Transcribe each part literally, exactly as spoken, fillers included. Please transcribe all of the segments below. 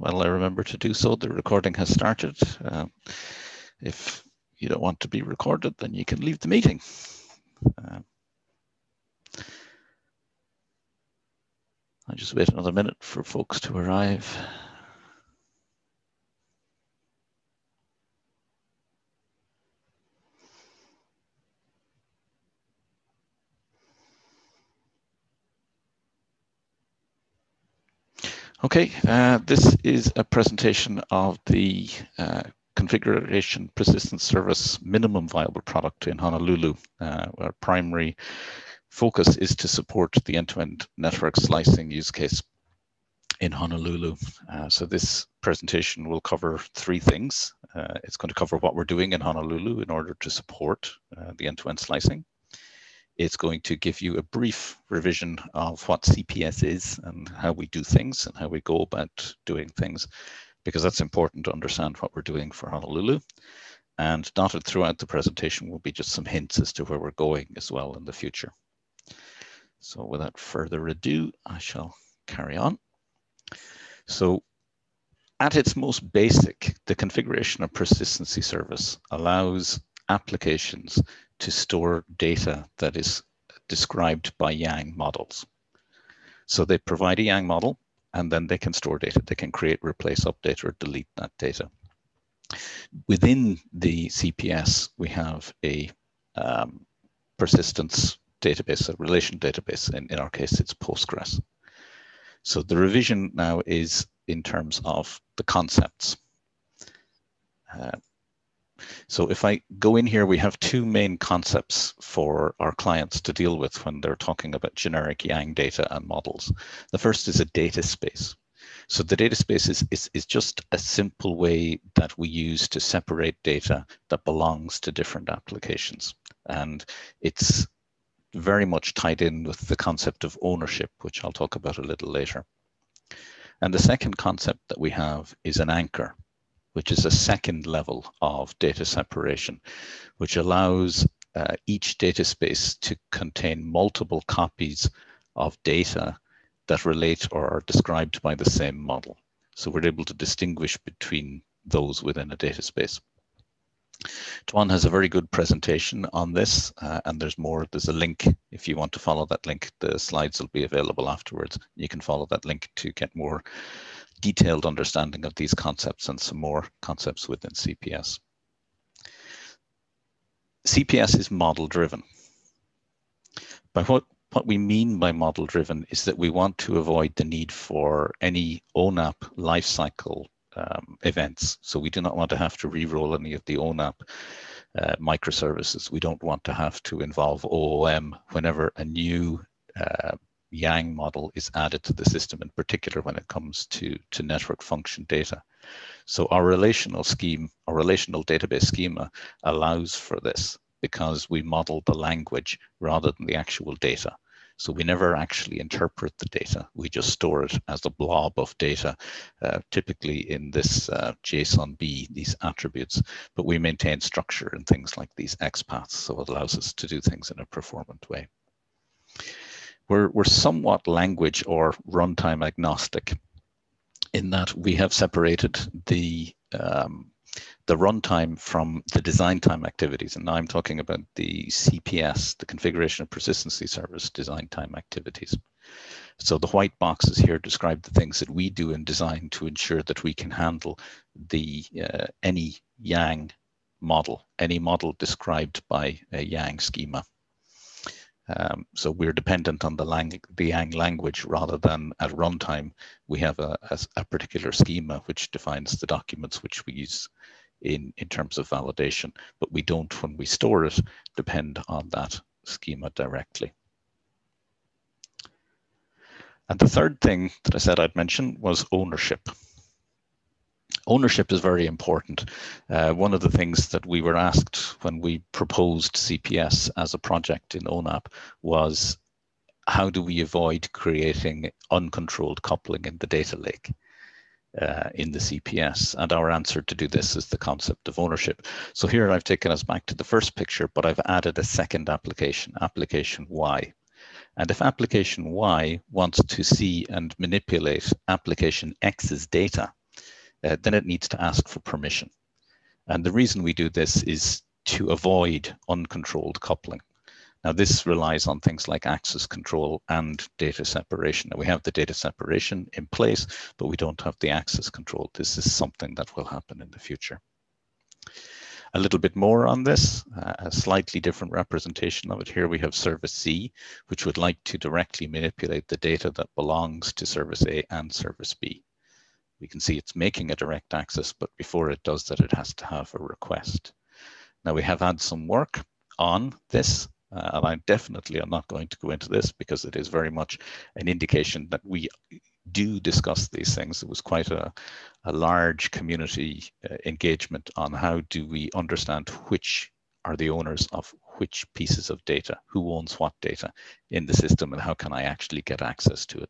while I remember to do so, the recording has started. Uh, if you don't want to be recorded, then you can leave the meeting. Uh, I'll just wait another minute for folks to arrive. Okay, uh, this is a presentation of the uh, configuration persistence service minimum viable product in Honolulu. Uh, our primary focus is to support the end-to-end network slicing use case in Honolulu. Uh, so this presentation will cover three things. Uh, it's going to cover what we're doing in Honolulu in order to support uh, the end-to-end slicing. It's going to give you a brief revision of what C P S is and how we do things and how we go about doing things, because that's important to understand what we're doing for Honolulu. And dotted throughout the presentation will be just some hints as to where we're going as well in the future. So without further ado, I shall carry on. So at its most basic, the configuration of persistency service allows applications to store data that is described by Yang models. So they provide a Yang model, and then they can store data. They can create, replace, update, or delete that data. Within the C P S, we have a um, persistence database, a relation database. In, in our case, it's Postgres. So the revision now is in terms of the concepts. Uh, so if I go in here, we have two main concepts for our clients to deal with when they're talking about generic Yang data and models. The first is a data space. So the data space is, is, is just a simple way that we use to separate data that belongs to different applications. And it's very much tied in with the concept of ownership, which I'll talk about a little later. And the second concept that we have is an anchor, which is a second level of data separation, which allows uh, each data space to contain multiple copies of data that relate or are described by the same model. So we're able to distinguish between those within a data space. Tuan has a very good presentation on this, uh, and there's more. There's a link if you want to follow that link. The slides will be available afterwards. You can follow that link to get more detailed understanding of these concepts and some more concepts within C P S. C P S is model driven. By what, what we mean by model driven is that we want to avoid the need for any O NAP lifecycle um, events. So we do not want to have to re-roll any of the O NAP uh, microservices. We don't want to have to involve O O M whenever a new uh, Yang model is added to the system, in particular when it comes to, to network function data. So our relational scheme, our relational database schema allows for this because we model the language rather than the actual data. So we never actually interpret the data. We just store it as a blob of data, uh, typically in this uh, JSON B, these attributes, but we maintain structure and things like these X paths. So it allows us to do things in a performant way. We're, we're somewhat language or runtime agnostic in that we have separated the um, the runtime from the design time activities. And now I'm talking about the C P S, the configuration of persistency service design time activities. So the white boxes here describe the things that we do in design to ensure that we can handle the uh, any Yang model, any model described by a Yang schema. Um, so we're dependent on the, lang the Yang language rather than at runtime. We have a, a, a particular schema which defines the documents which we use in, in terms of validation, but we don't, when we store it, depend on that schema directly. And the third thing that I said I'd mention was ownership. Ownership is very important. Uh, one of the things that we were asked when we proposed C P S as a project in O NAP was, how do we avoid creating uncontrolled coupling in the data lake uh, in the C P S? And our answer to do this is the concept of ownership. So here I've taken us back to the first picture, but I've added a second application, application Y. And if application Y wants to see and manipulate application X's data, uh, then it needs to ask for permission. And the reason we do this is to avoid uncontrolled coupling. Now, this relies on things like access control and data separation. Now, we have the data separation in place, but we don't have the access control. This is something that will happen in the future. A little bit more on this, uh, a slightly different representation of it. Here we have service C, which would like to directly manipulate the data that belongs to service A and service B. We can see it's making a direct access, but before it does that, it has to have a request. Now, we have had some work on this. Uh, and I definitely am not going to go into this because it is very much an indication that we do discuss these things. There was quite a, a large community uh, engagement on how do we understand which are the owners of which pieces of data, who owns what data in the system, and how can I actually get access to it.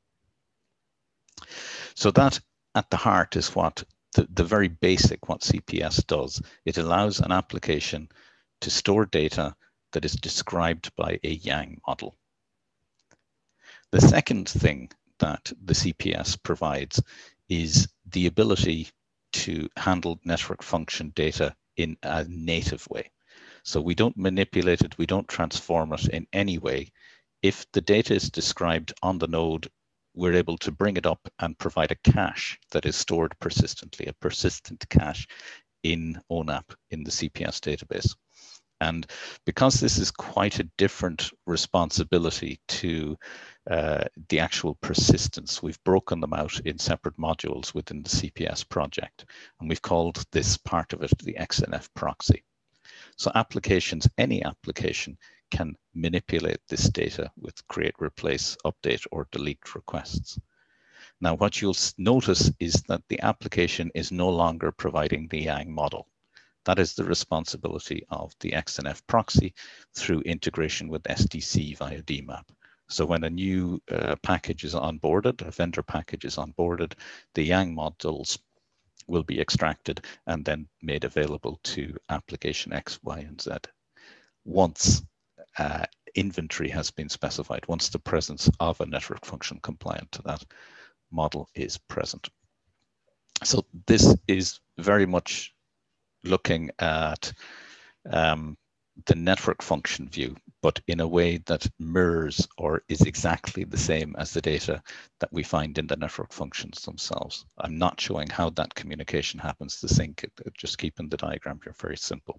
So that at the heart is what the, the very basic what C P S does. It allows an application to store data that is described by a Yang model. The second thing that the C P S provides is the ability to handle network function data in a native way. So we don't manipulate it, we don't transform it in any way. If the data is described on the node, we're able to bring it up and provide a cache that is stored persistently, a persistent cache in O NAP in the C P S database. And because this is quite a different responsibility to uh, the actual persistence, we've broken them out in separate modules within the C P S project. And we've called this part of it the X N F proxy. So applications, any application can manipulate this data with create, replace, update, or delete requests. Now, what you'll notice is that the application is no longer providing the Yang model. That is the responsibility of the X N F proxy through integration with S D C via D MAP. So when a new uh, package is onboarded, a vendor package is onboarded, the Yang models will be extracted and then made available to application X, Y, and Z. Once uh, inventory has been specified, once the presence of a network function compliant to that model is present. So this is very much looking at um, the network function view, but in a way that mirrors or is exactly the same as the data that we find in the network functions themselves. I'm not showing how that communication happens to sync, just keeping the diagram here very simple.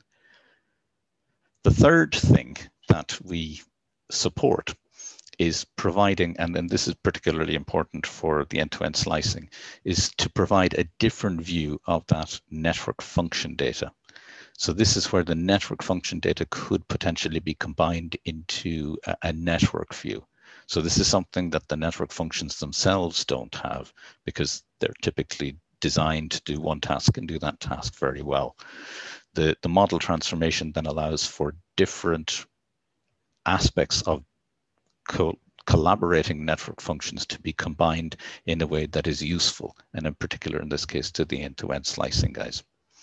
The third thing that we support is providing, and then this is particularly important for the end-to-end slicing, is to provide a different view of that network function data. So this is where the network function data could potentially be combined into a, a network view. So this is something that the network functions themselves don't have because they're typically designed to do one task and do that task very well. The, the model transformation then allows for different aspects of co collaborating network functions to be combined in a way that is useful, and in particular in this case to the end-to-end slicing guys.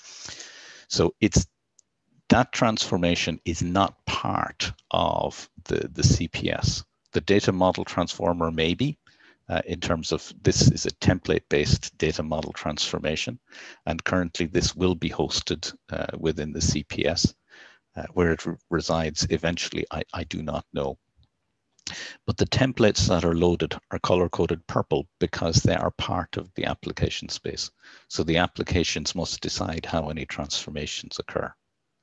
So it's that transformation is not part of the, the C P S. The data model transformer may be, uh, in terms of this is a template-based data model transformation, and currently this will be hosted uh, within the C P S. Uh, where it re resides eventually, I, I do not know. But the templates that are loaded are color-coded purple because they are part of the application space. So the applications must decide how any transformations occur.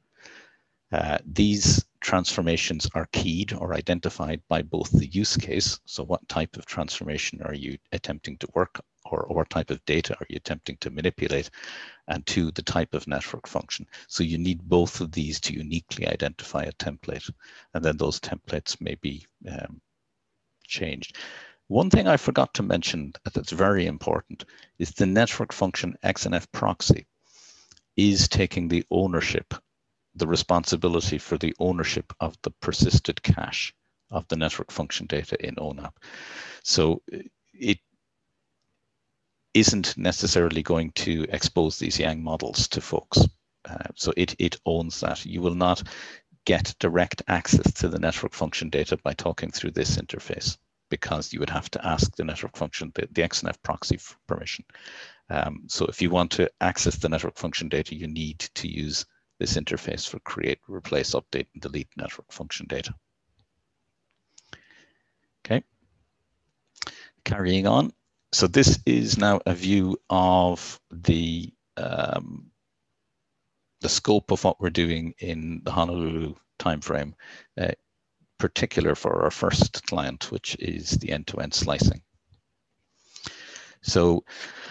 Uh, these transformations are keyed or identified by both the use case, so what type of transformation are you attempting to work, or, or what type of data are you attempting to manipulate, and two, the type of network function. So you need both of these to uniquely identify a template, and then those templates may be um, changed. One thing I forgot to mention that's very important is the network function X N F proxy is taking the ownership, the responsibility for the ownership of the persisted cache of the network function data in O NAP. So it isn't necessarily going to expose these Yang models to folks. Uh, so it, it owns that. You will not get direct access to the network function data by talking through this interface, because you would have to ask the network function, the, the X N F proxy for permission. Um, so if you want to access the network function data, you need to use this interface for create, replace, update, and delete network function data. Okay, carrying on. So this is now a view of the um, the scope of what we're doing in the Honolulu timeframe, uh, particular for our first client, which is the end-to-end slicing. So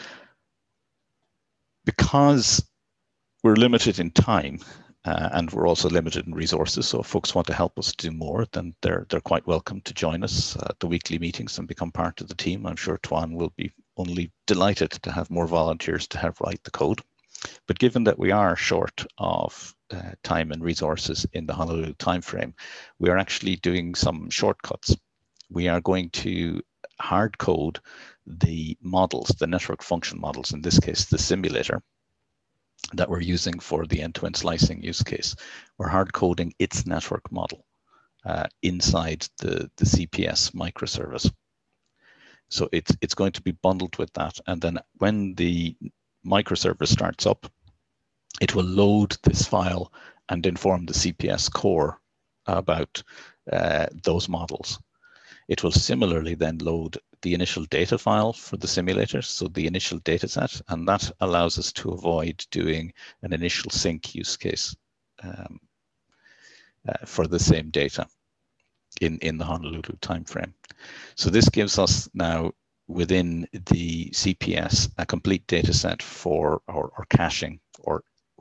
because we're limited in time, uh, and we're also limited in resources, so if folks want to help us do more, then they're they're quite welcome to join us at the weekly meetings and become part of the team. I'm sure Tuan will be only delighted to have more volunteers to help write the code. But given that we are short of uh, time and resources in the Honolulu timeframe, we are actually doing some shortcuts. We are going to hard code the models, the network function models, in this case, the simulator that we're using for the end-to-end slicing use case. We're hard coding its network model uh, inside the, the C P S microservice. So it's, it's going to be bundled with that. And then when the microservice starts up, it will load this file and inform the C P S core about uh, those models. It will similarly then load the initial data file for the simulator, so the initial data set, and that allows us to avoid doing an initial sync use case um, uh, for the same data in, in the Honolulu timeframe. So this gives us now within the C P S a complete data set for our, our caching or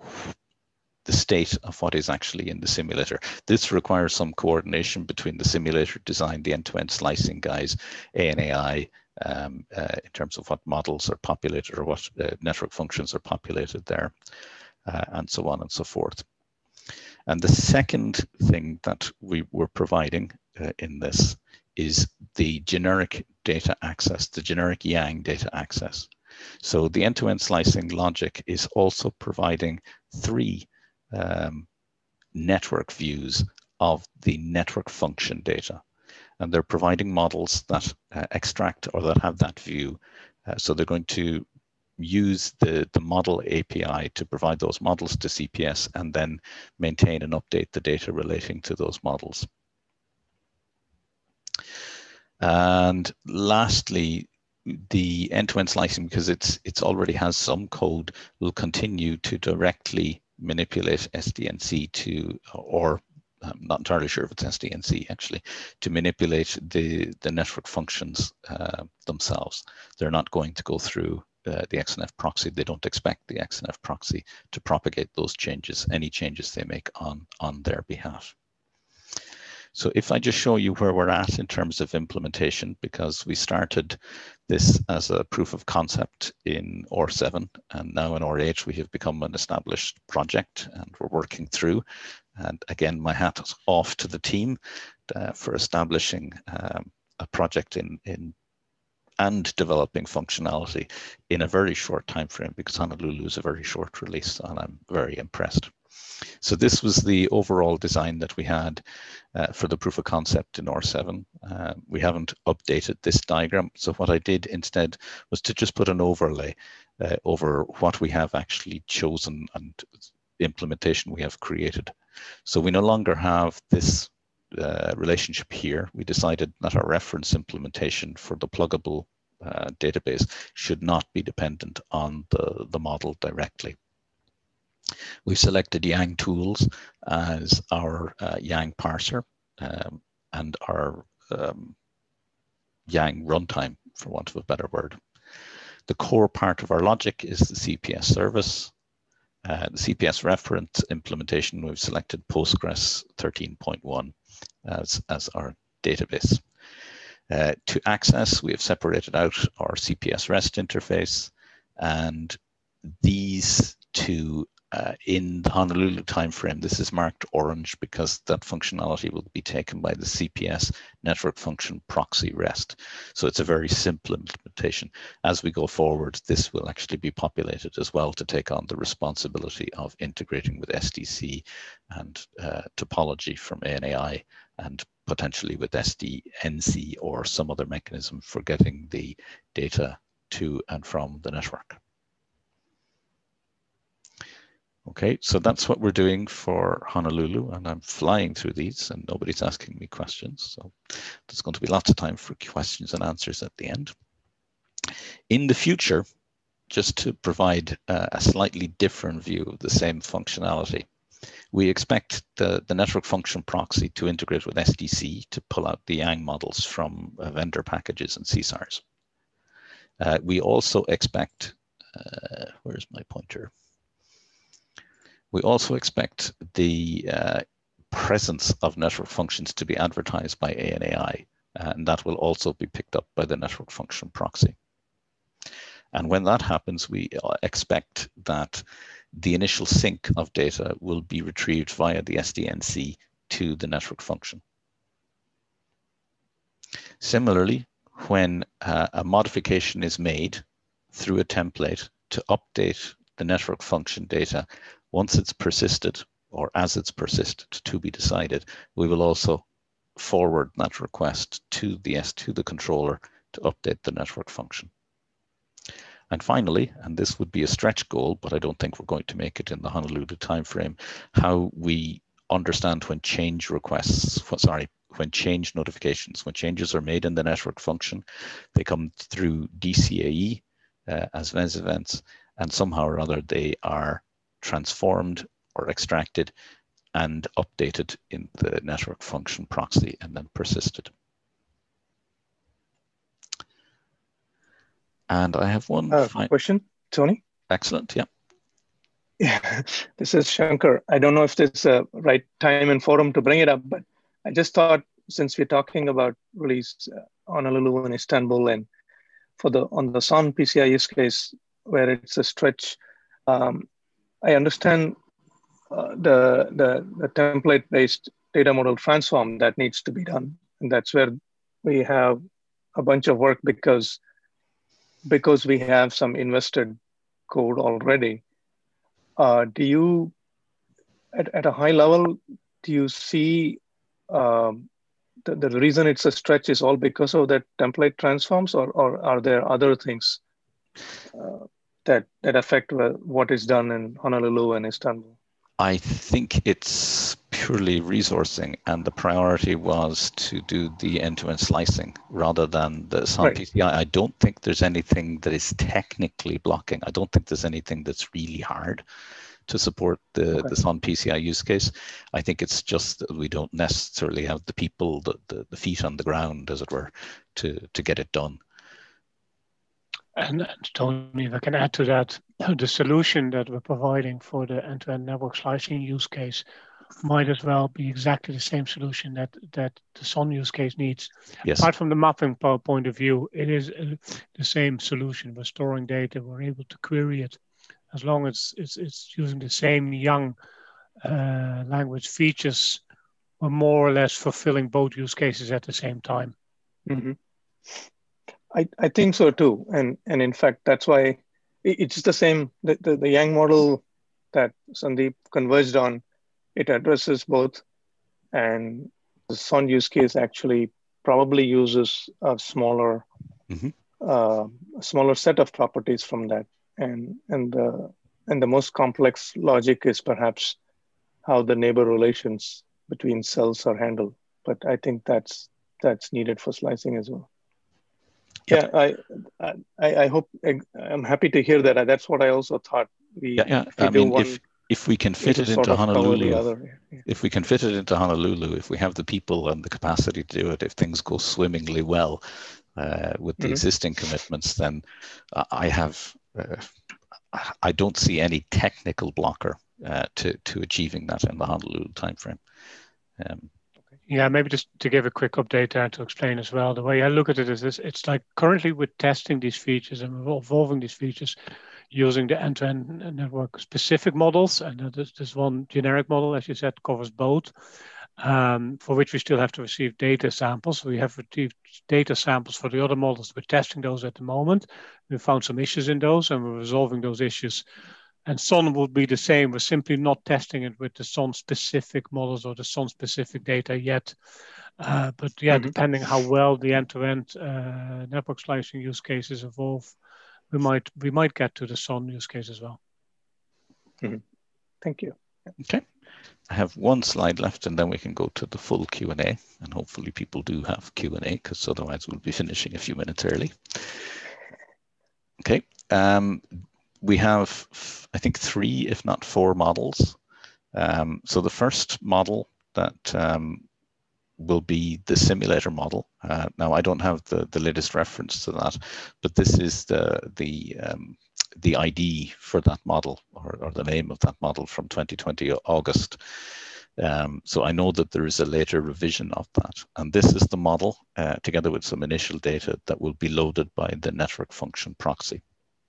the state of what is actually in the simulator. This requires some coordination between the simulator design, the end-to-end slicing guys, A N A I, um, uh, in terms of what models are populated or what uh, network functions are populated there, uh, and so on and so forth. And the second thing that we were providing uh, in this is the generic data access, the generic Yang data access. So the end-to-end slicing logic is also providing three um, network views of the network function data. And they're providing models that uh, extract or that have that view. Uh, so they're going to use the, the model A P I to provide those models to C P S and then maintain and update the data relating to those models. And lastly, the end-to-end slicing, because it's it's already has some code, will continue to directly manipulate S D N C to, or I'm not entirely sure if it's S D N C actually, to manipulate the, the network functions uh, themselves. They're not going to go through uh, the X N F proxy. They don't expect the X N F proxy to propagate those changes, any changes they make on, on their behalf. So if I just show you where we're at in terms of implementation, because we started this as a proof of concept in O R seven, and now in O R eight we have become an established project and we're working through. And again, my hat is off to the team uh, for establishing um, a project in, in and developing functionality in a very short time frame, because Honolulu is a very short release and I'm very impressed. So this was the overall design that we had uh, for the proof of concept in O R seven. Uh, we haven't updated this diagram. So what I did instead was to just put an overlay uh, over what we have actually chosen and implementation we have created. So we no longer have this uh, relationship here. We decided that our reference implementation for the pluggable uh, database should not be dependent on the, the model directly. We've selected Yang tools as our uh, Yang parser um, and our um, Yang runtime, for want of a better word. The core part of our logic is the C P S service. Uh, the C P S reference implementation, we've selected Postgres thirteen point one as, as our database. Uh, to access, we have separated out our C P S REST interface, and these two uh, in the Honolulu timeframe, this is marked orange because that functionality will be taken by the C P S network function proxy REST. So it's a very simple implementation. As we go forward, this will actually be populated as well to take on the responsibility of integrating with S D C and uh, topology from A N A I and potentially with S D N C or some other mechanism for getting the data to and from the network. Okay, so that's what we're doing for Honolulu, and I'm flying through these and nobody's asking me questions. So there's going to be lots of time for questions and answers at the end. In the future, just to provide uh, a slightly different view of the same functionality, we expect the, the network function proxy to integrate with S D C to pull out the Yang models from uh, vendor packages and C S A Rs. Uh, we also expect, uh, where's my pointer? We also expect the uh, presence of network functions to be advertised by A N A I, and that will also be picked up by the network function proxy. And when that happens, we expect that the initial sync of data will be retrieved via the S D N C to the network function. Similarly, when uh, a modification is made through a template to update the network function data, once it's persisted or as it's persisted to be decided, we will also forward that request to the S to the controller to update the network function. And finally, and this would be a stretch goal, but I don't think we're going to make it in the Honolulu timeframe, how we understand when change requests, sorry, when change notifications, when changes are made in the network function, they come through D C A E uh, as V E S events, and somehow or other they are transformed or extracted and updated in the network function proxy and then persisted. And I have one uh, question, Tony. Excellent, yeah. Yeah, this is Shankar. I don't know if this is the right time and forum to bring it up, but I just thought since we're talking about release uh, Honolulu and Istanbul, and for the on the SON P C I use case where it's a stretch, um, I understand uh, the, the the template-based data model transform that needs to be done, and that's where we have a bunch of work because because we have some invested code already. Uh, do you, at, at a high level, do you see um, the, the reason it's a stretch is all because of that template transforms, or, or are there other things uh, that, that affect what is done in Honolulu and Istanbul? I think it's purely resourcing, and the priority was to do the end-to-end slicing rather than the SON P C I. Right. I don't think there's anything that is technically blocking. I don't think there's anything that's really hard to support the, okay. the SON P C I use case. I think it's just that we don't necessarily have the people, the, the, the feet on the ground, as it were, to, to get it done. And, and Tony, if I can add to that, the solution that we're providing for the end-to-end network slicing use case might as well be exactly the same solution that, that the SON use case needs. Yes. Apart from the mapping point of view, it is uh, the same solution. We're storing data, we're able to query it as long as it's, it's using the same Yang uh, language features. We're more or less fulfilling both use cases at the same time. Mm-hmm. I, I think so too. And and in fact, that's why it's the same, the, the, the Yang model that Sandeep converged on, it addresses both. And the SON use case actually probably uses a smaller, mm-hmm. uh, a smaller set of properties from that. And, and, the, and the most complex logic is perhaps how the neighbor relations between cells are handled. But I think that's, that's needed for slicing as well. Yeah, I, I, I hope I'm happy to hear that. That's what I also thought. We, yeah, yeah. If we I do mean, one, if if we can fit it into Honolulu, yeah. if we can fit it into Honolulu, if we have the people and the capacity to do it, if things go swimmingly well uh, with the mm-hmm. existing commitments, then uh, I have, uh, I don't see any technical blocker uh, to to achieving that in the Honolulu timeframe. Um, Yeah, maybe just to give a quick update there to explain as well. The way I look at it is this: it's like currently we're testing these features and we're evolving these features using the end-to-end network specific models. And there's, there's one generic model, as you said, covers both, um, for which we still have to receive data samples. We have received data samples for the other models. We're testing those at the moment. We found some issues in those and we're resolving those issues. And SON will be the same. We're simply not testing it with the SON-specific models or the SON-specific data yet. Uh, but yeah, mm-hmm. depending how well the end-to-end uh, network slicing use cases evolve, we might we might get to the SON use case as well. Mm-hmm. Thank you. Okay. I have one slide left, and then we can go to the full Q and A, and hopefully people do have Q and A, because otherwise we'll be finishing a few minutes early. Okay, um, we have, I think, three, if not four models. Um, so the first model that um, will be the simulator model. Uh, now, I don't have the, the latest reference to that, but this is the, the um, the I D for that model, or, or the name of that model from twenty twenty August. Um, so I know that there is a later revision of that. And this is the model, uh, together with some initial data, that will be loaded by the network function proxy.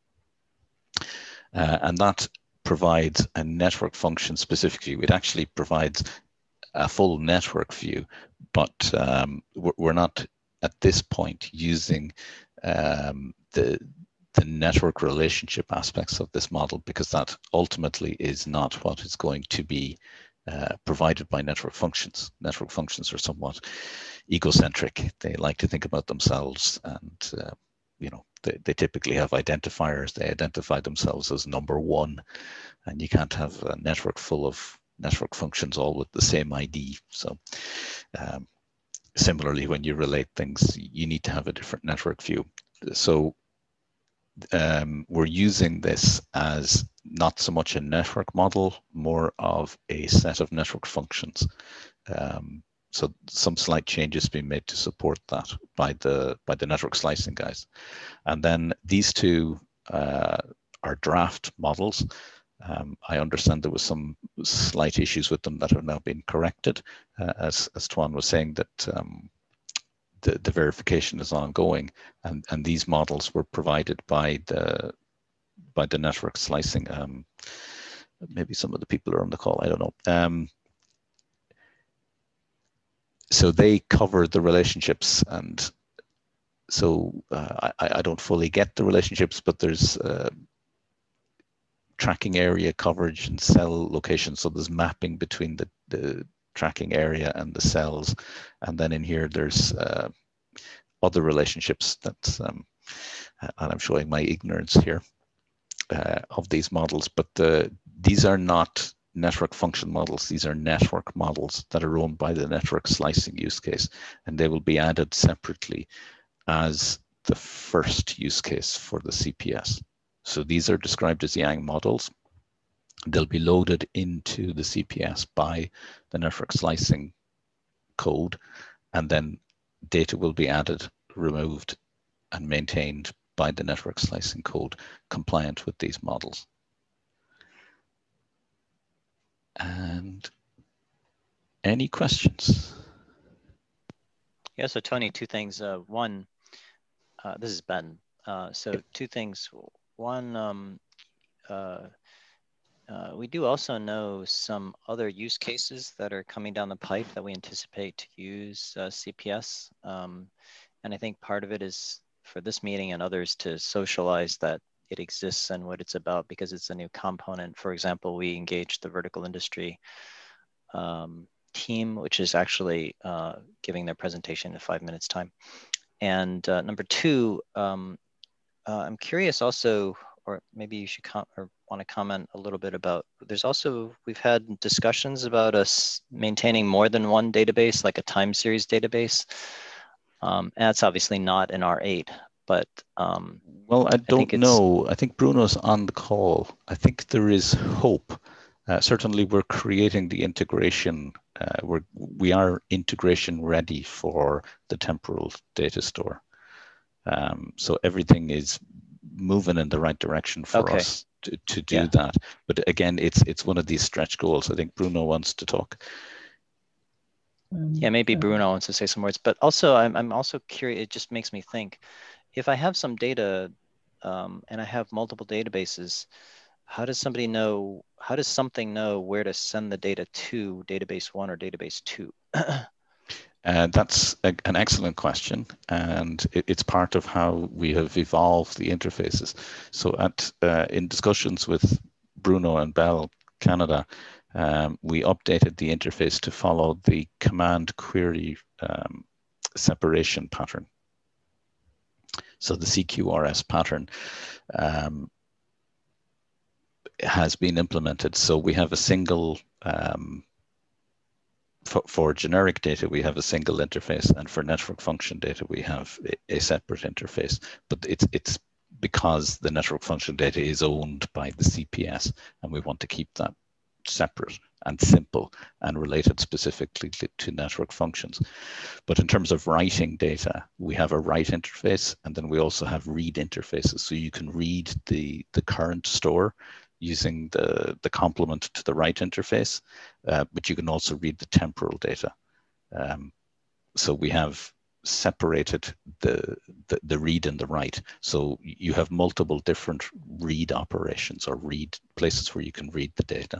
Uh, and that provides a network function specifically. It actually provides a full network view, but um, we're not at this point using um, the the network relationship aspects of this model, because that ultimately is not what is going to be uh, provided by network functions. Network functions are somewhat egocentric. They like to think about themselves, and uh, you know, they, they typically have identifiers. They identify themselves as number one, and you can't have a network full of network functions all with the same I D. So um, similarly, when you relate things, you need to have a different network view. So um, we're using this as not so much a network model, more of a set of network functions. Um, so some slight changes being made to support that by the by the network slicing guys. And then these two uh, are draft models. Um, I understand there was some slight issues with them that have now been corrected, uh, as, as Tuan was saying, that um, the, the verification is ongoing, and, and these models were provided by the by the network slicing. Um, maybe some of the people are on the call, I don't know. Um, so they cover the relationships, and so uh, I, I don't fully get the relationships, but there's uh, tracking area coverage and cell location. So there's mapping between the, the tracking area and the cells. And then in here, there's uh, other relationships that, um, and I'm showing my ignorance here uh, of these models, but the, these are not network function models. These are network models that are owned by the network slicing use case, and they will be added separately as the first use case for the C P S. So these are described as Yang models. They'll be loaded into the C P S by the network slicing code, and then data will be added, removed, and maintained by the network slicing code compliant with these models. And any questions? Yeah, so Tony, two things. Uh, one, uh, this is Ben. Uh, so two things. One, um, uh, uh, we do also know some other use cases that are coming down the pipe that we anticipate to use uh, C P S. Um, and I think part of it is for this meeting and others to socialize that it exists and what it's about, because it's a new component. For example, we engaged the vertical industry um, team, which is actually uh, giving their presentation in five minutes time. And uh, number two, um, uh, I'm curious also, or maybe you should com or want to comment a little bit about, there's also, we've had discussions about us maintaining more than one database, like a time series database. Um, and that's obviously not in R eight, but um, well, I don't I know. I think Bruno's on the call. I think there is hope. Uh, certainly, we're creating the integration. Uh, we're we are integration ready for the temporal data store. Um, so everything is moving in the right direction for okay. us to, to do yeah. that. But again, it's it's one of these stretch goals. I think Bruno wants to talk. Yeah, maybe Bruno wants to say some words, but also I'm, I'm also curious, it just makes me think, if I have some data um, and I have multiple databases, how does somebody know, how does something know where to send the data to database one or database two? Uh, that's a, an excellent question, and it, it's part of how we have evolved the interfaces. So at uh, in discussions with Bruno and Bell Canada, um, we updated the interface to follow the command query um, separation pattern. So the C Q R S pattern. Um, has been implemented. So we have a single, um, for, for generic data, we have a single interface, and for network function data, we have a, a separate interface. But it's it's because the network function data is owned by the C P S, and we want to keep that separate and simple and related specifically to network functions. But in terms of writing data, we have a write interface, and then we also have read interfaces. So you can read the, the current store using the, the complement to the write interface, uh, but you can also read the temporal data. Um, so we have separated the, the, the read and the write. So you have multiple different read operations or read places where you can read the data.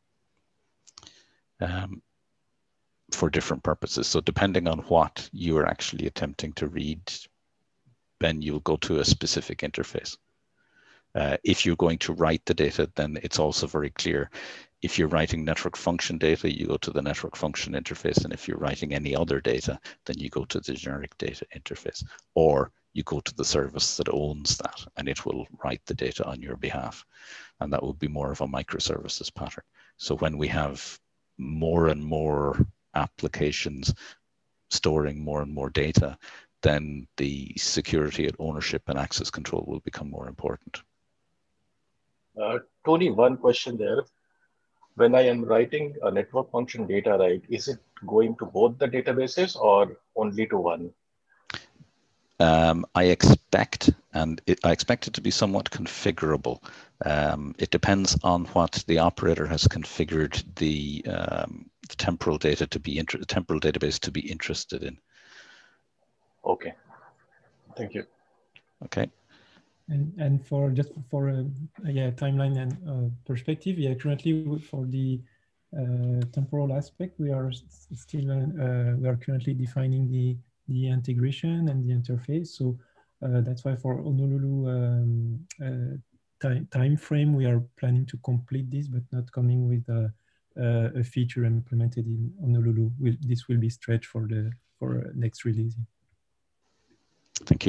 Um, for different purposes. So depending on what you are actually attempting to read, then you'll go to a specific interface. Uh, if you're going to write the data, then it's also very clear. If you're writing network function data, you go to the network function interface. And if you're writing any other data, then you go to the generic data interface, or you go to the service that owns that, and it will write the data on your behalf. And that would be more of a microservices pattern. So when we have more and more applications storing more and more data, then the security, ownership, and access control will become more important. Uh, Tony, one question there. When I am writing a network function data, right, is it going to both the databases or only to one? Um, I expect, and it, I expect it to be somewhat configurable. Um, it depends on what the operator has configured the, um, the temporal data to be inter the temporal database to be interested in. Okay, thank you. Okay. And and for just for a yeah timeline and uh, perspective, yeah, currently for the uh, temporal aspect, we are still uh, we are currently defining the the integration and the interface. So uh, that's why for Honolulu um, uh, time time frame, we are planning to complete this, but not coming with a, a feature implemented in Honolulu. Will this will be stretched for the for next release. Thank you.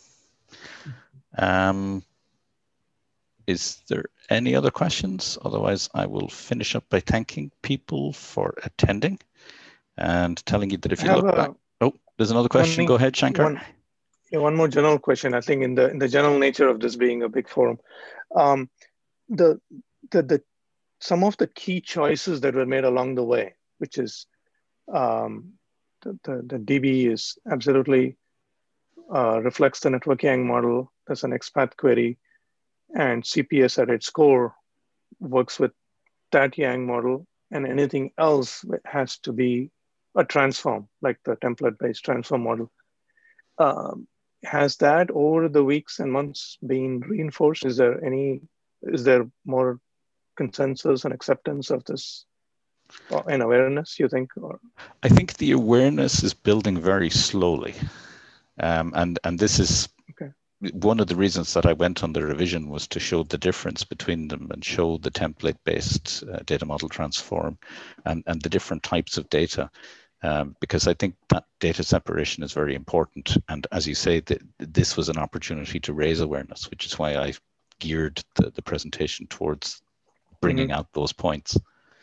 Um, is there any other questions? Otherwise, I will finish up by thanking people for attending and telling you that if you look back. Oh, there's another question. One, Go ahead, Shankar. One, yeah, one more general question. I think in the in the general nature of this being a big forum, um, the the the some of the key choices that were made along the way, which is um, the, the the D B is absolutely uh, reflects the network Yang model. There's an XPath query, and C P S at its core works with that Yang model, and anything else has to be a transform, like the template-based transform model. Um, has that over the weeks and months been reinforced? Is there any, is there more consensus and acceptance of this and awareness, you think? Or? I think the awareness is building very slowly. Um, and, and this is okay. One of the reasons that I went on the revision was to show the difference between them and show the template-based uh, data model transform and, and the different types of data. Um, because I think that data separation is very important. And as you say, th this was an opportunity to raise awareness, which is why I geared the, the presentation towards bringing mm-hmm. out those points.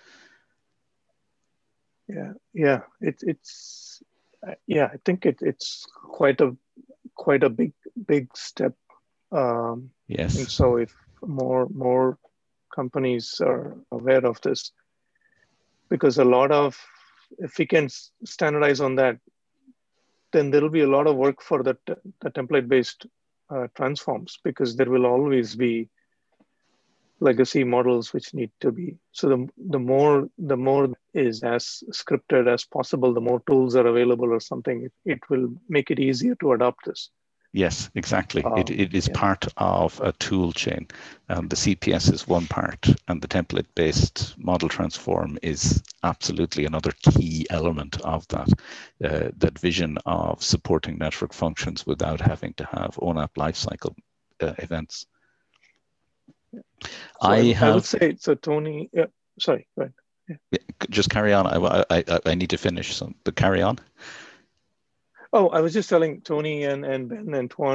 Yeah, yeah, it, it's, uh, yeah, I think it, it's quite a, quite a big, big step. Um, yes. And so if more, more companies are aware of this, because a lot of, if we can standardize on that, then there will be a lot of work for the, the template-based uh, transforms, because there will always be legacy models which need to be. So the, the more the more is as scripted as possible, the more tools are available or something, it, it will make it easier to adopt this. Yes, exactly. Um, it, it is yeah. part of a tool chain. Um, the C P S is one part, and the template-based model transform is absolutely another key element of that. Uh, that vision of supporting network functions without having to have O N A P lifecycle uh, events. Yeah. So I, I, have, I would say, so Tony, yeah, sorry, go ahead. Yeah. Yeah, just carry on. I, I, I need to finish, so, but carry on. Oh, I was just telling Tony and, and Ben and Tuan,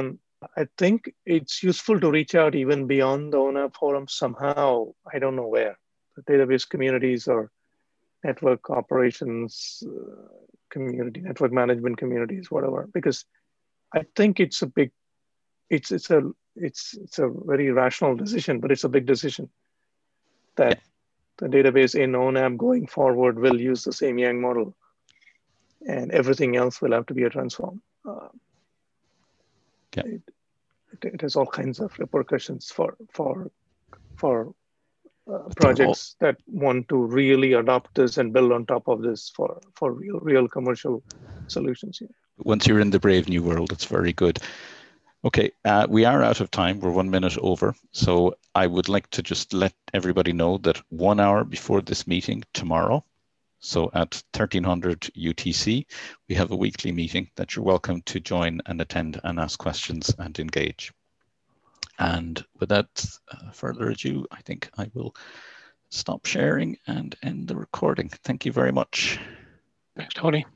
I think it's useful to reach out even beyond the O N A B forum somehow. I don't know where. The database communities or network operations uh, community, network management communities, whatever. Because I think it's a big, it's it's a it's it's a very rational decision, but it's a big decision that the database in O N A B going forward will use the same Yang model, and everything else will have to be a transform. Uh, yeah. it, it, it has all kinds of repercussions for for for uh, projects that want to really adopt this and build on top of this for for real real commercial solutions. Yeah. Once you're in the brave new world, it's very good. Okay, uh, we are out of time. We're one minute over. So I would like to just let everybody know that one hour before this meeting tomorrow, so at thirteen hundred U T C, we have a weekly meeting that you're welcome to join and attend and ask questions and engage. And without uh, further ado, I think I will stop sharing and end the recording. Thank you very much. Thanks, Tony.